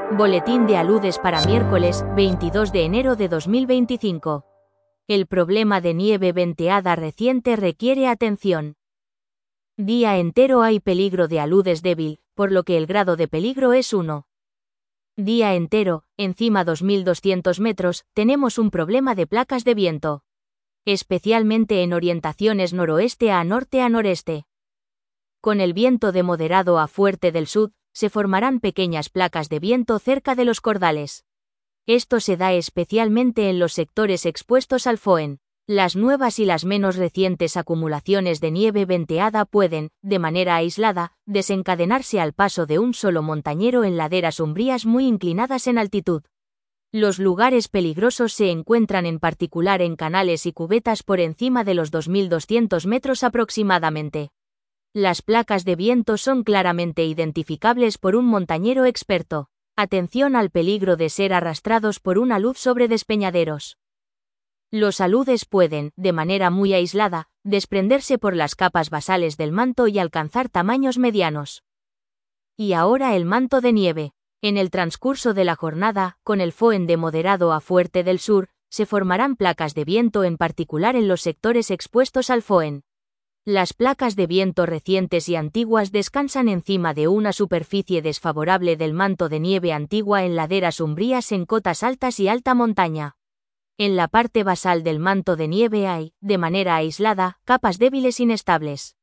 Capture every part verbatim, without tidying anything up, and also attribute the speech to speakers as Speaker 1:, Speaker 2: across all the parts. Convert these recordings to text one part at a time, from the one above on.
Speaker 1: Boletín de aludes para miércoles, veintidós de enero de dos mil veinticinco. El problema de nieve venteada reciente requiere atención. Día entero hay peligro de aludes débil, por lo que el grado de peligro es uno. Día entero, encima dos mil doscientos metros, tenemos un problema de placas de viento. Especialmente en orientaciones noroeste a norte a noreste. Con el viento de moderado a fuerte del sur, se formarán pequeñas placas de viento cerca de los cordales. Esto se da especialmente en los sectores expuestos al FOEN. Las nuevas y las menos recientes acumulaciones de nieve venteada pueden, de manera aislada, desencadenarse al paso de un solo montañero en laderas umbrías muy inclinadas en altitud. Los lugares peligrosos se encuentran en particular en canales y cubetas por encima de los dos mil doscientos metros aproximadamente. Las placas de viento son claramente identificables por un montañero experto. Atención al peligro de ser arrastrados por una luz sobre despeñaderos. Los aludes pueden, de manera muy aislada, desprenderse por las capas basales del manto y alcanzar tamaños medianos. Y ahora el manto de nieve. En el transcurso de la jornada, con el FOEN de moderado a fuerte del sur, se formarán placas de viento en particular en los sectores expuestos al FOEN. Las placas de viento recientes y antiguas descansan encima de una superficie desfavorable del manto de nieve antigua en laderas umbrías en cotas altas y alta montaña. En la parte basal del manto de nieve hay, de manera aislada, capas débiles inestables.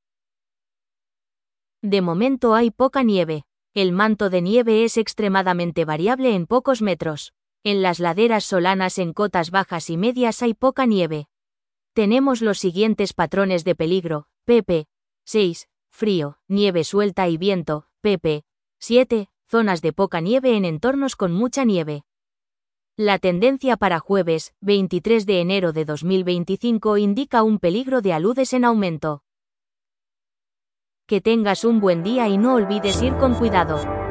Speaker 1: De momento hay poca nieve. El manto de nieve es extremadamente variable en pocos metros. En las laderas solanas en cotas bajas y medias hay poca nieve. Tenemos los siguientes patrones de peligro: pp. seis, frío, nieve suelta y viento, pp. siete, zonas de poca nieve en entornos con mucha nieve. La tendencia para jueves, veintitrés de enero de dos mil veinticinco indica un peligro de aludes en aumento. Que tengas un buen día y no olvides ir con cuidado.